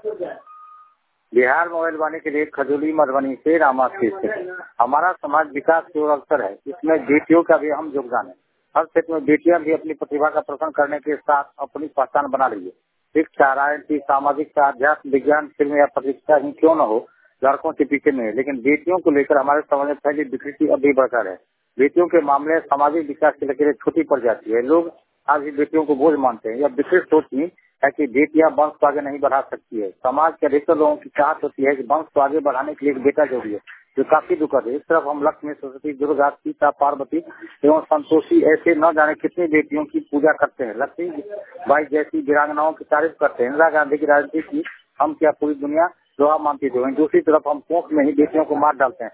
Bihar mobile वाणी के लिए खजूली मधुबनी से रामाशीष सिंह। हमारा समाज विकास की ओर अवसर है, इसमें बेटियों का भी अहम योगदान है। हर क्षेत्र में बेटियां भी अपनी प्रतिभा का प्रदर्शन करने के साथ अपनी पहचान बना रही है। शिक्षा, राजनीति, सामाजिक, अध्यात्म, विज्ञान, फिल्म या पत्रिका ही क्यों न हो, लड़कों के पीछे में है, लेकिन बेटियों को लेकर हमारे समाज में फैली विकृति अभी बढ़कर है। बेटियों के मामले सामाजिक विकास की लकीरें छोटी पड़ जाती है। लोग आज भी बेटियों को बोझ मानते हैं। यह विकृत सोच ही है कि बेटियां वंश को आगे नहीं बढ़ा सकती है। समाज के अधिकतर लोगों की चाहत होती है कि वंश को आगे बढ़ाने के लिए एक बेटा जरूरी है, जो काफी दुखद है। इस तरफ हम लक्ष्मी, सरस्वती, दुर्गा, सीता, पार्वती एवं संतोषी ऐसे न जाने कितनी बेटियों की पूजा करते हैं। लक्ष्मी बाई जैसी वीरांगनाओं की तारीफ करते हैं। इंदिरा गांधी की राजनीति की हम क्या पूरी दुनिया लोहा मानती थी। वहीं दूसरी तरफ हम कोख में ही बेटियों को मार डालते हैं।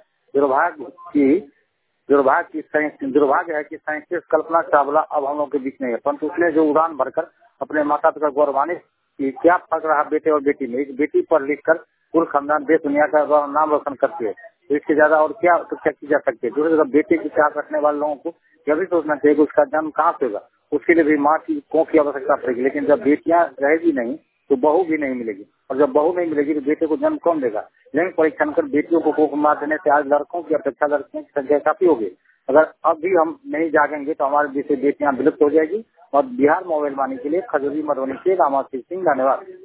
दुर्भाग्य है कि साइंटिस्ट कल्पना चावला अब हम लोग के बीच नहीं है, परंतु उसने जो उड़ान भरकर अपने माता पिता गौरवान्वित की, क्या फर्क रहा बेटे और बेटी में। एक बेटी पर लिखकर पूरे खानदान देश दुनिया का नाम रोशन करती है, तो इससे ज्यादा और क्या अपेक्षा की जा सकती है। दूसरी तरफ बेटे की चाह रखने वाले लोगों को यह भी सोचना चाहिए कि उसका जन्म कहाँ से होगा। उसके लिए भी माँ की कोख की आवश्यकता पड़ेगी। लेकिन जब बेटियां रहेगी नहीं तो बहू भी नहीं मिलेगी, और जब बहू नहीं मिलेगी तो बेटे को जन्म कौन देगा। लिंग परीक्षण कर बेटियों को कोख मार देने से आज लड़कों की अपेक्षा लड़कियों की संख्या काफी होगी। अगर अब भी हम नहीं जागेंगे तो हमारे देश से बेटियां विलुप्त हो जाएगी। और बिहार मोबाइल वाणी के लिए खजूरी मधुबनी से रामाशीष सिंह, धन्यवाद।